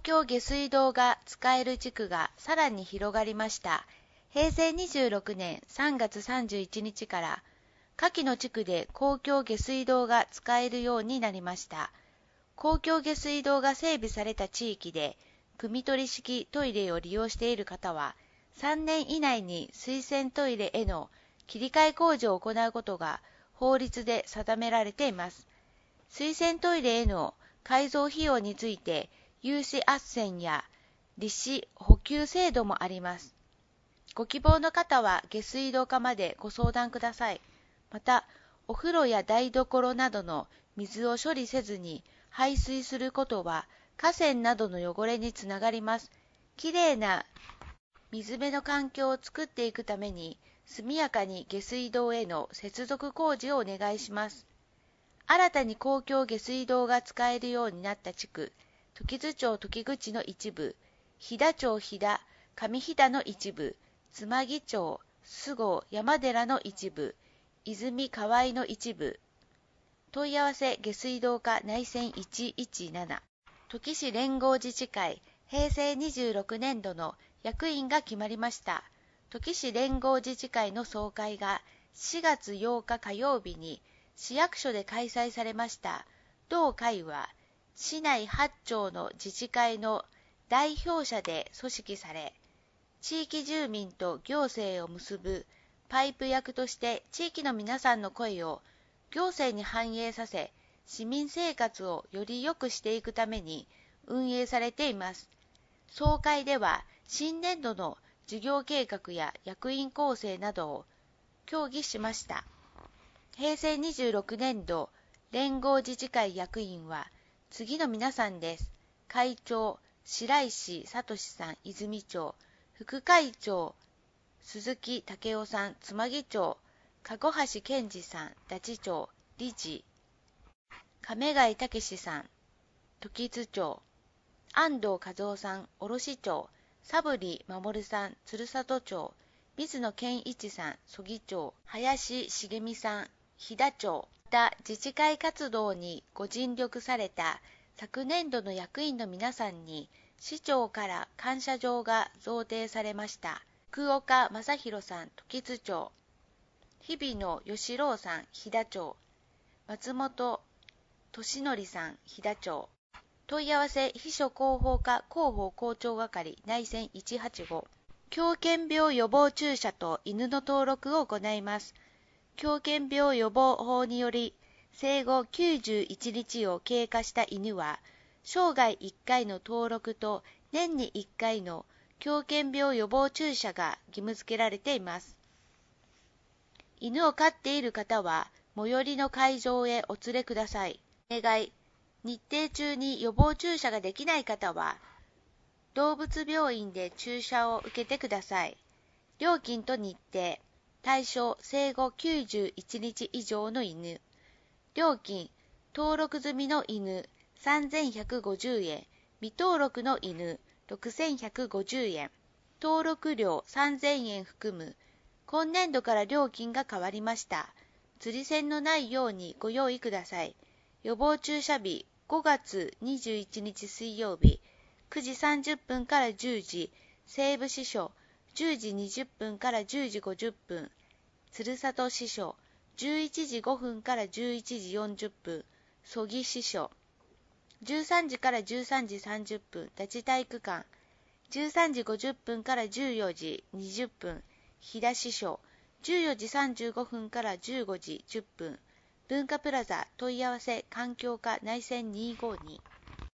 京下水道が使える地区がさらに広がりました。平成26年3月31日から下記の地区で公共下水道が使えるようになりました。公共下水道が整備された地域で、汲み取り式トイレを利用している方は、3年以内に水洗トイレへの切り替え工事を行うことが法律で定められています。水洗トイレへの改造費用について、有志斡旋や利子補給制度もあります。ご希望の方は下水道課までご相談ください。また、お風呂や台所などの水を処理せずに排水することは河川などの汚れにつながります。きれいな水辺の環境を作っていくために、速やかに下水道への接続工事をお願いします。新たに公共下水道が使えるようになった地区、時津町時口の一部、飛騨町飛騨上飛騨の一部、妻木町菅生山寺の一部、泉河合の一部。問い合わせ下水道課内線117。土岐市連合自治会平成26年度の役員が決まりました。土岐市連合自治会の総会が4月8日火曜日に市役所で開催されました。同会は市内8町の自治会の代表者で組織され、地域住民と行政を結ぶパイプ役として地域の皆さんの声を行政に反映させ、市民生活をより良くしていくために運営されています。総会では新年度の事業計画や役員構成などを協議しました。平成26年度連合自治会役員は次の皆さんです。会長、白石聡さん、泉町。副会長、鈴木武雄さん、妻木町。籠橋健二さん、太地町。理事、亀貝武さん、時津町。安藤和夫さん、卸町。佐堀守さん、鶴里町。水野健一さん、曽木町。林茂美さん、飛騨町。また、自治会活動にご尽力された昨年度の役員の皆さんに、市長から感謝状が贈呈されました。福岡正弘さん、時津町。日比野義郎さん、飛騨町。松本俊則さん、飛騨町。問い合わせ秘書広報課広報広聴係内線185。狂犬病予防注射と犬の登録を行います。狂犬病予防法により、生後91日を経過した犬は、生涯1回の登録と年に1回の狂犬病予防注射が義務付けられています。犬を飼っている方は、最寄りの会場へお連れください。お願い。日程中に予防注射ができない方は、動物病院で注射を受けてください。料金と日程。対象、生後91日以上の犬。料金、登録済みの犬、3150円。未登録の犬、6150円。登録料3000円含む。今年度から料金が変わりました。釣り線のないようにご用意ください。予防注射日5月21日水曜日9時30分から10時、西部支所10時20分から10時50分、鶴里支所11時5分から11時40分、曽木支所13時から13時30分、立ち体育館13時50分から14時20分、飛騨支所14時35分から15時10分、文化プラザ問い合わせ環境課内線252。